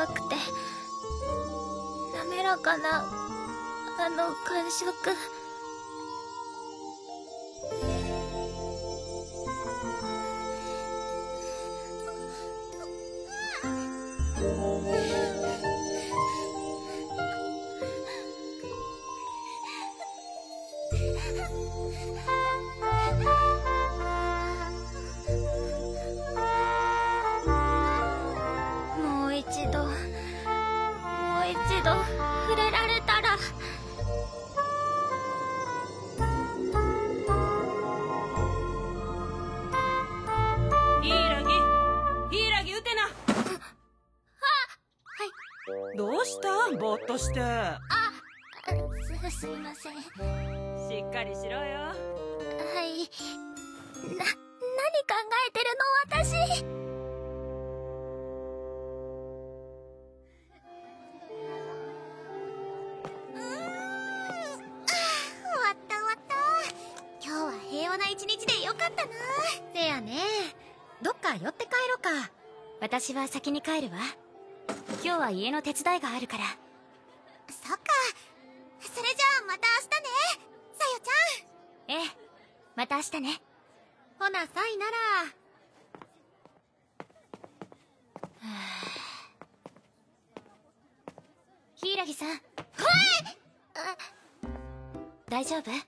かくて滑らかなあの感触。もう一度触れられたら。 柊ウテナ。 はい。 どうしたぼーっとして。 すいません。 しっかりしろよ。 はい。何考えてるの私。終わった。今日は平和な一日でよかったな。 せやね。どっか寄って帰ろうか。私は先に帰るわ。今日は家の手伝いがあるから。 そっか。それじゃあまた明日ね、さよちゃん。 ええ、また明日ね。 ほなさいなら。 柊さん。 はい。 大丈夫？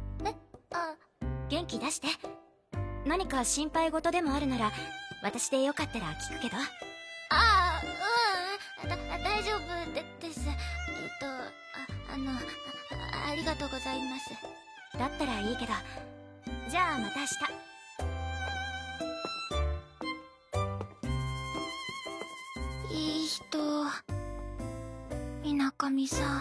元気出して。何か心配事でもあるなら私でよかったら聞くけど。 大丈夫です。ありがとうございます。 だったらいいけど。じゃあまた明日。いい人、水上さん。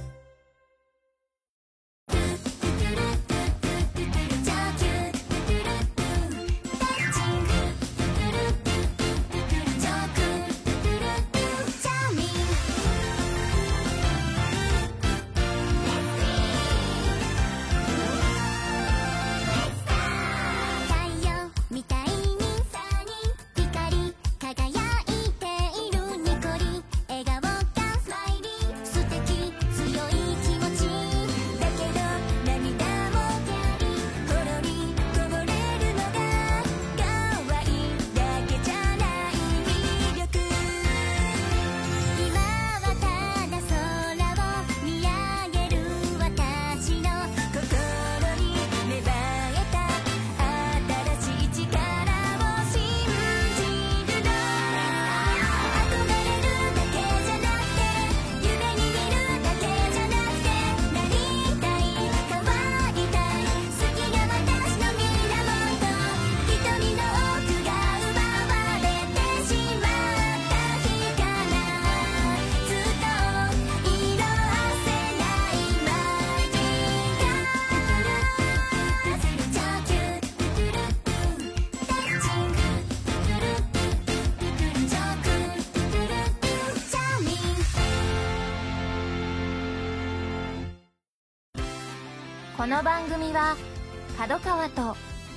この番組は角川と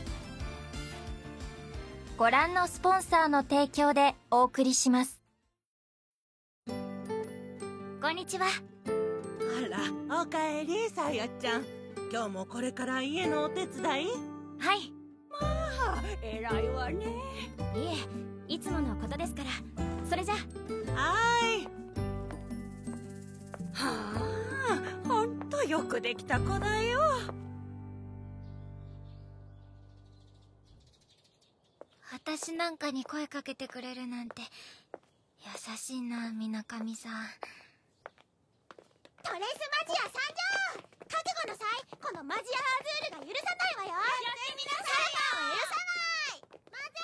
ご覧のスポンサーの提供でお送りします。こんにちは。 あら、おかえりさやちゃん。今日もこれから家のお手伝い？ はい。 まあ、偉いわね。 いえ、いつものことですから。それじゃ。 はい。はあ、ほんとよくできた子だよ。 私なんかに声かけてくれるなんて優しいな、水上さん。トレスマジア参上！覚悟の際、このマジアアズールが許さないわよ。やってみなさいよ。許さない。マゼ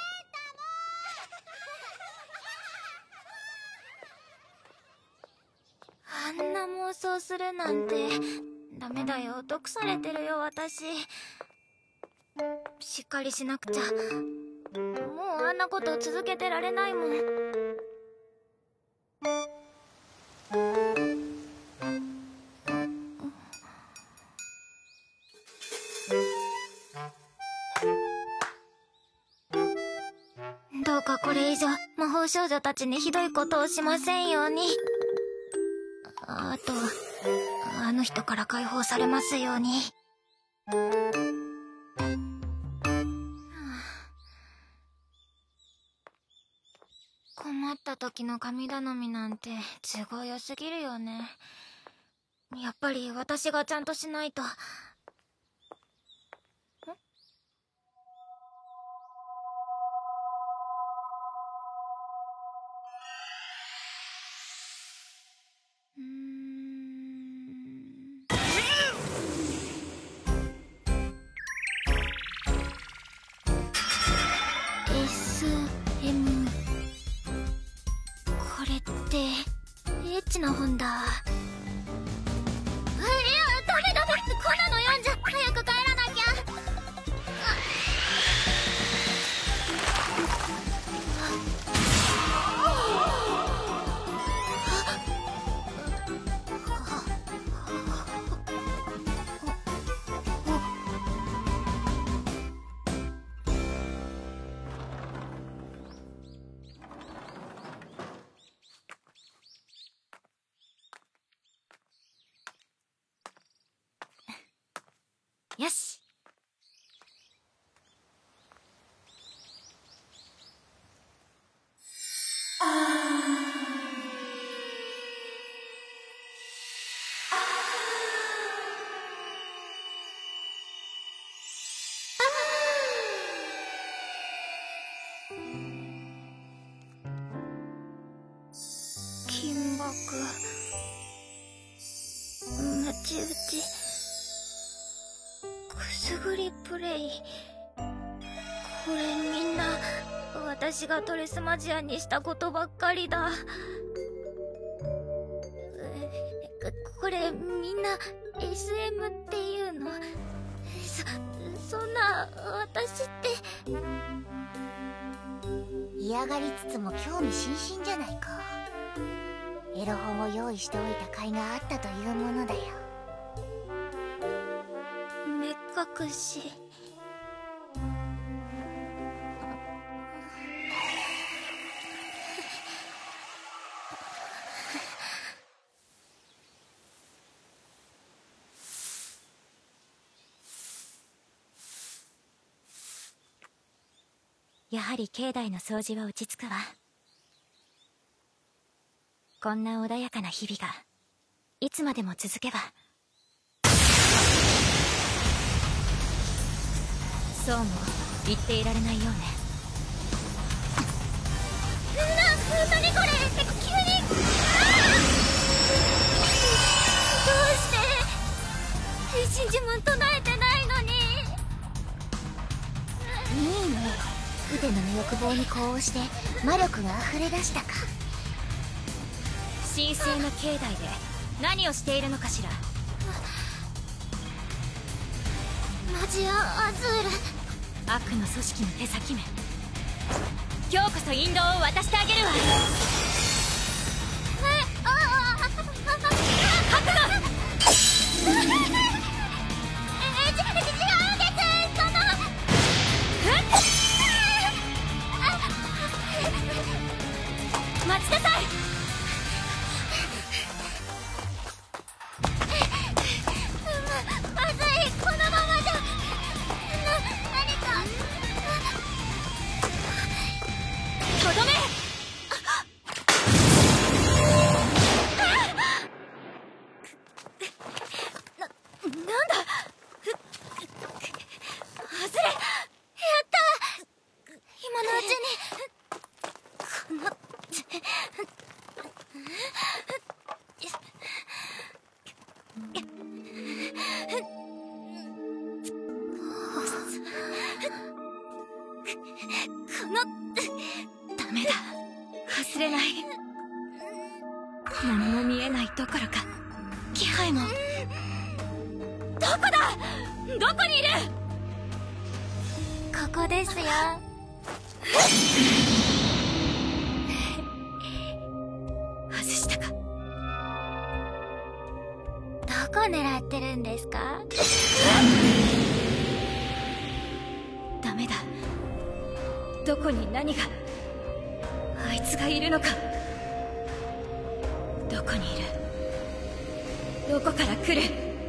ータもあんな妄想するなんてダメだよ。毒されてるよ私。しっかりしなくちゃ。もうあんなこと続けてられないもん。 どうかこれ以上魔法少女たちにひどいことをしませんように。あとあの人から解放されますように。困った時の神頼みなんて都合良すぎるよね。やっぱり私がちゃんとしないと。SM これってエッチな本だ。いやダメダメ、こんなの読んじゃ早く帰らなきゃ。よし。金箔、ムチ打ち、くすぐりプレイ。これみんな私がトレスマジアにしたことばっかりだ。これみんな SM っていうの？そんな私って嫌がりつつも興味津々じゃないか。エロ本を用意しておいた甲斐があったというものだよ。 目隠し。やはり境内の掃除は落ち着くわ。こんな穏やかな日々がいつまでも続けば。そうも言っていられないようね。何これ急に。どうして変身呪文唱えてないのに。 いいね、腕の欲望に呼応して魔力が溢れ出したか。 神聖な境内で何をしているのかしら。マジア・アズール、悪の組織の手先め。今日こそ引導を渡してあげるわ。待ちなさい。まずい、このままじゃ。何かとどめ。なんだ。外れ。やった今のうちに。ダメだ、忘れない。何も見えないどころか気配も。どこだ、どこにいる。ここですよ。外したか。どこ狙ってるんですか。ダメだ、どこに何が。 あいつがいるのか。どこにいる？どこから来る？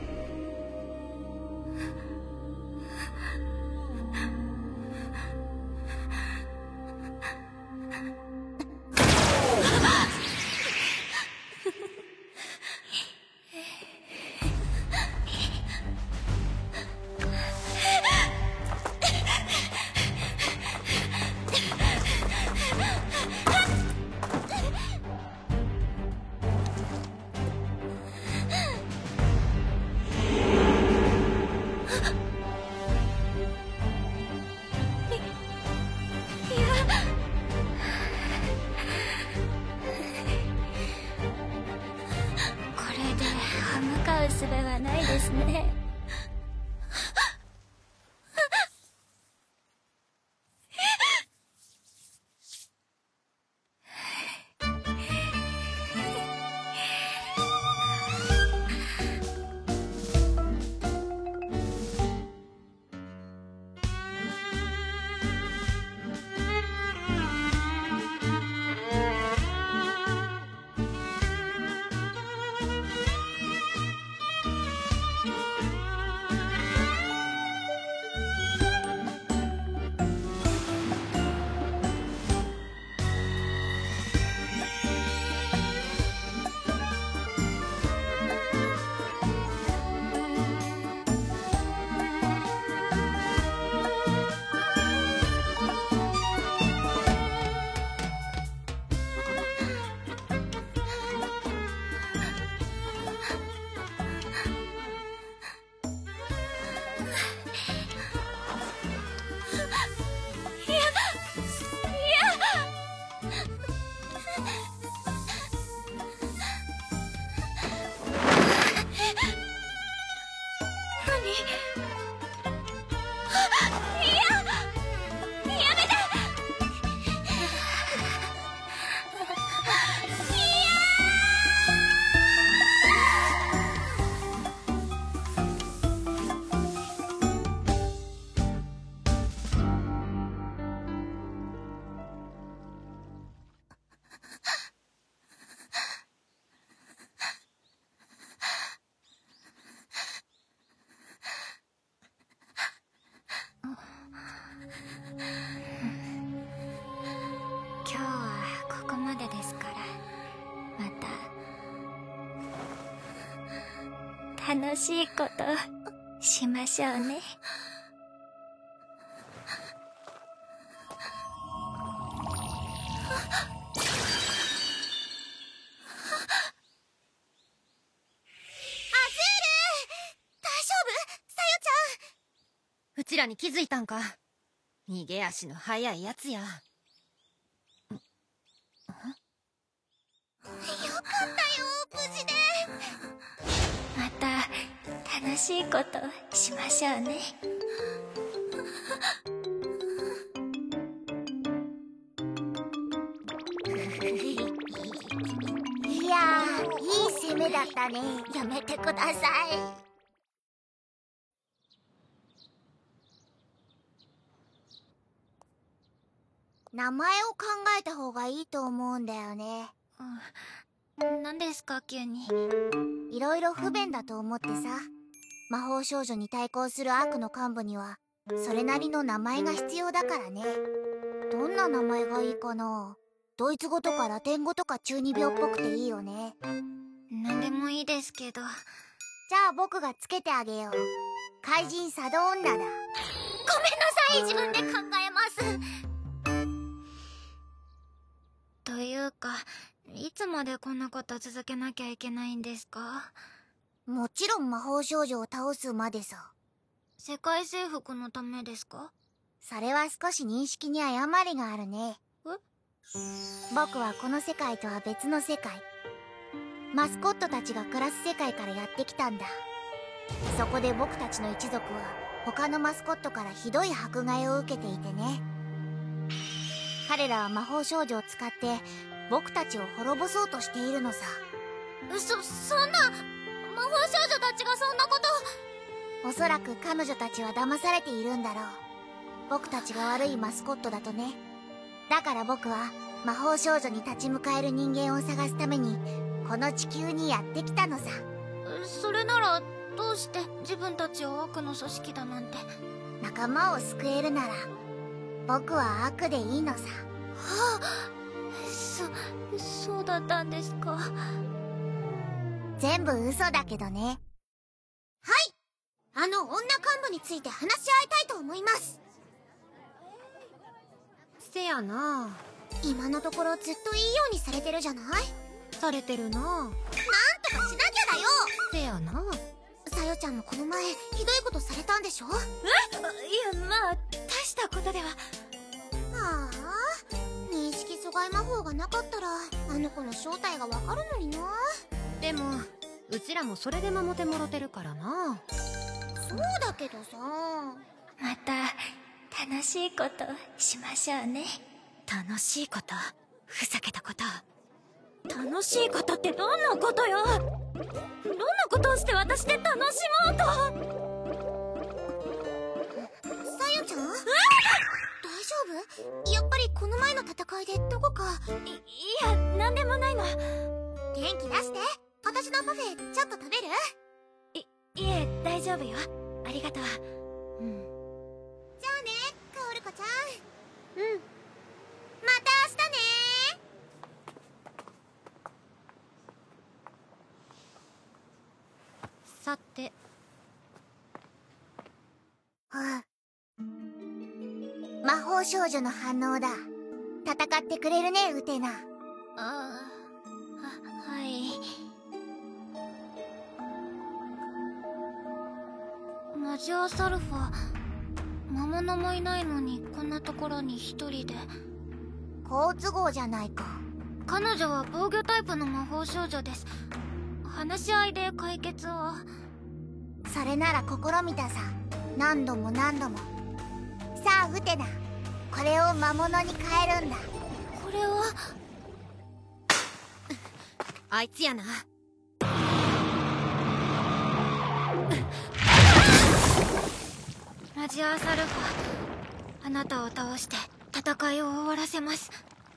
術はないですね。今日はここまでですから、また楽しいことしましょうね。 うちらに気づいたんか。逃げ足の速いやつや。よかったよ、無事で。 また楽しいことしましょうね。 いやー、いい攻めだったね。やめてください。名前を考えた方がいいと思うんだよね。 何ですか急に。 いろいろ不便だと思ってさ。魔法少女に対抗する悪の幹部にはそれなりの名前が必要だからね。どんな名前がいいかな。ドイツ語とかラテン語とか中二病っぽくていいよね。 何でもいいですけど。 じゃあ僕がつけてあげよう。怪人佐渡女だ。ごめんなさい、自分で考えます。 というか、いつまでこんなこと続けなきゃいけないんですか？ もちろん魔法少女を倒すまでさ。 世界征服のためですか？ それは少し認識に誤りがあるね。僕はこの世界とは別の世界、マスコットたちが暮らす世界からやってきたんだ。そこで僕たちの一族は他のマスコットからひどい迫害を受けていてね。彼らは魔法少女を使って僕たちを滅ぼそうとしているのさ。そんな、魔法少女たちがそんなこと。おそらく彼女たちは騙されているんだろう。僕たちが悪いマスコットだとね。だから僕は魔法少女に立ち向かえる人間を探すためにこの地球にやってきたのさ。 それならどうして自分たちを悪の組織だなんて。 仲間を救えるなら僕は悪でいいのさ。 はあ、そうだったんですか。 全部嘘だけどね。はい、あの女幹部について話し合いたいと思います。 せやな。 今のところずっといいようにされてるじゃない。 されてるな。 なんとかしなきゃだよ。 せやな。 さよちゃんもこの前ひどいことされたんでしょ。 いや、まあ大したことでは。 ああ、認識阻害魔法がなかったらあの子の正体がわかるのにな。 でもうちらもそれで守ってもろてるからな。 そうだけどさ。 また楽しいことしましょうね。 楽しいこと？ふざけたこと？楽しいことってどんなことよ？どんなことをして私で楽しもうと？ さよちゃん？大丈夫？やっぱりこの前の戦いでどこか。 いや、なんでもないの。 元気出して。私のパフェちょっと食べる？ いえ、大丈夫よ。ありがとう。 じゃあね、カオル子ちゃん。 うん。 また明日ね。 さて。 魔法少女の反応だ。戦ってくれるね、ウテナ。 はい。マジアサルファ、魔物もいないのにこんなところに一人で。 好都合じゃないか。 彼女は防御タイプの魔法少女です。話し合いで解決を。 それなら試みたさ。何度も何度も。さあウテナ、これを魔物に変えるんだ。 これはあいつやな。 ラジアーサルファ、あなたを倒して戦いを終わらせます。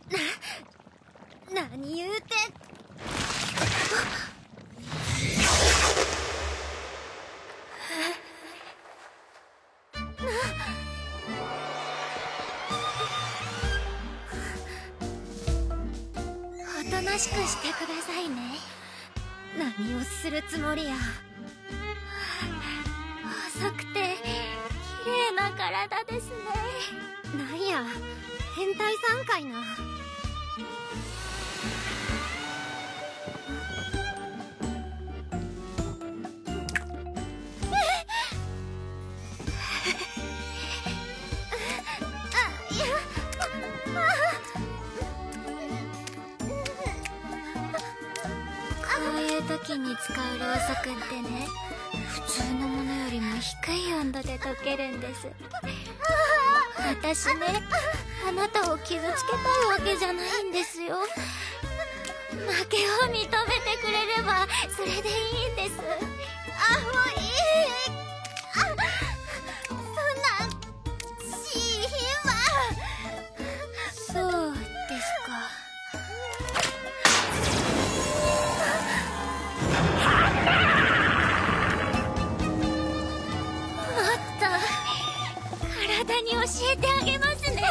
何言うて。 おとなしくしてくださいね。 何をするつもりや。 細くて綺麗な体ですね。 なんや、変態さんかいな。 こういう時に使うろうそくってね、普通のものよりも低い温度で溶けるんです。私ね、あなたを傷つけたいわけじゃないんですよ。負けを認めてくれればそれでいいんです。 もういい。そんなシーンは。 そうですか。もっと体に教えてあげますね。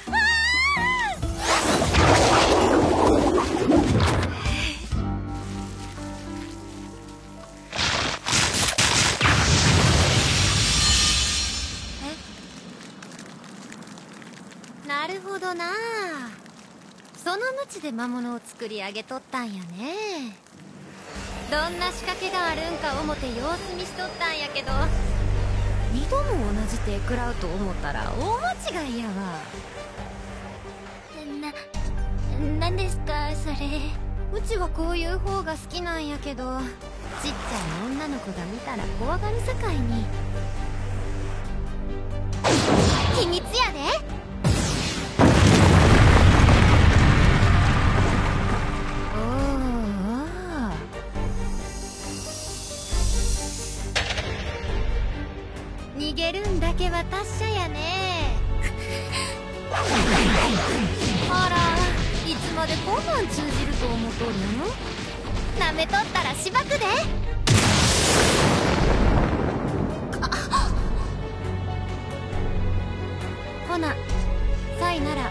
なるほどな。その無知で魔物を作り上げとったんやね。どんな仕掛けがあるんか思って様子見しとったんやけど、二度も同じ手食らうと思ったら大間違いやわ。 なんですかそれ。 うちはこういう方が好きなんやけど、ちっちゃい女の子が見たら怖がるさかいに。秘密やで。逃げるんだけは達者やね。ほら、 までこんなん通じると思っとるの？なめとったらしばくで。ほなさいなら。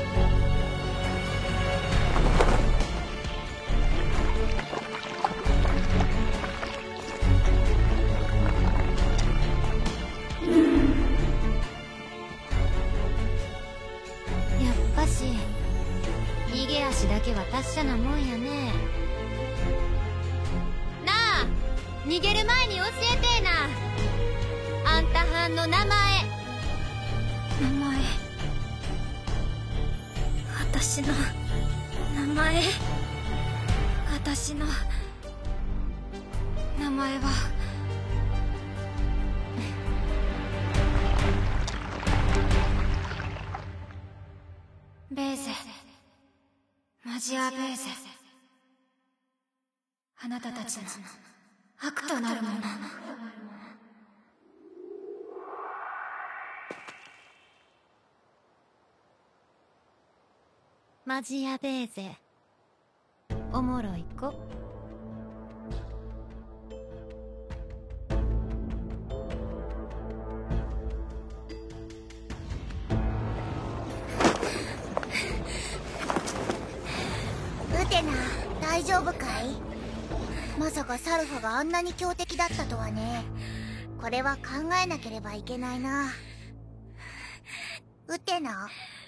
やっぱし逃げ足だけは達者なもんやね。なあ、逃げる前に教えてえな。あんたはんの名前。 私の名前はベーゼ、マジアベーゼ。あなたたちの悪となるもの。 マジやべえぜ。おもろい子。 ウテナ、大丈夫かい？まさかサルファがあんなに強敵だったとはね。これは考えなければいけないな。ウテナ？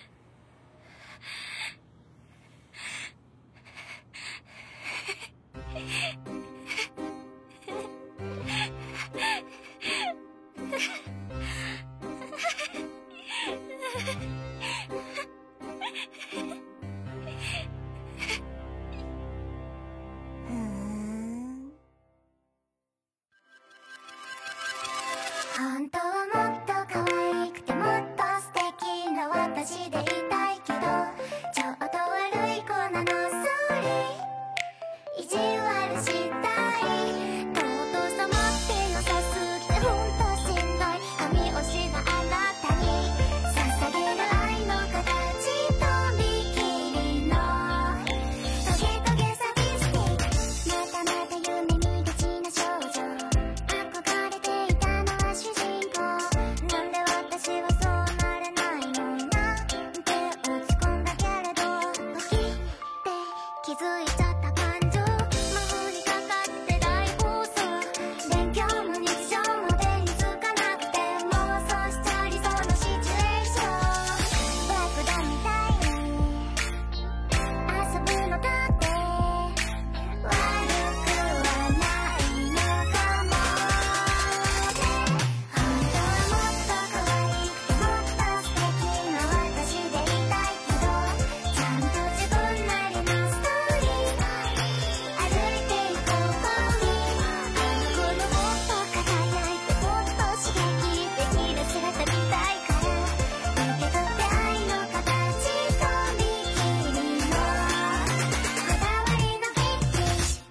本当はもっと可愛くてもっと素敵な私でいたいけど、ちょっと悪い子なの、ソーリー。意地悪したい。尊さもって良さすぎてほんとしんどい。神推しのあなたに捧げる愛の形とびきりのトゲトゲサディスティック。またまた夢見がちな少女。憧れていたのは主人公。なんで私はそうなれないのなんて落ち込んだけれど、好きって気づいちゃった感情。魔法にかかって大暴走。勉強も日常も手につかなくて妄想しちゃりそうなシチュエーション。爆弾みたいに遊ぶのだって悪くはないのかもね。本当はもっと可愛くてもっと素敵な私でいたいけど、ちゃんと自分なりのストーリー歩いていこうに。あの頃もっと輝いてもっと刺激的な姿見たいから、受け取って愛の形とびきりのこだわりのフェティッシュ。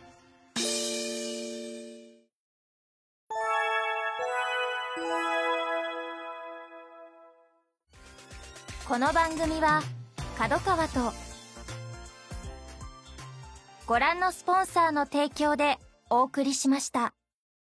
この番組は角川とご覧のスポンサーの提供でお送りしました。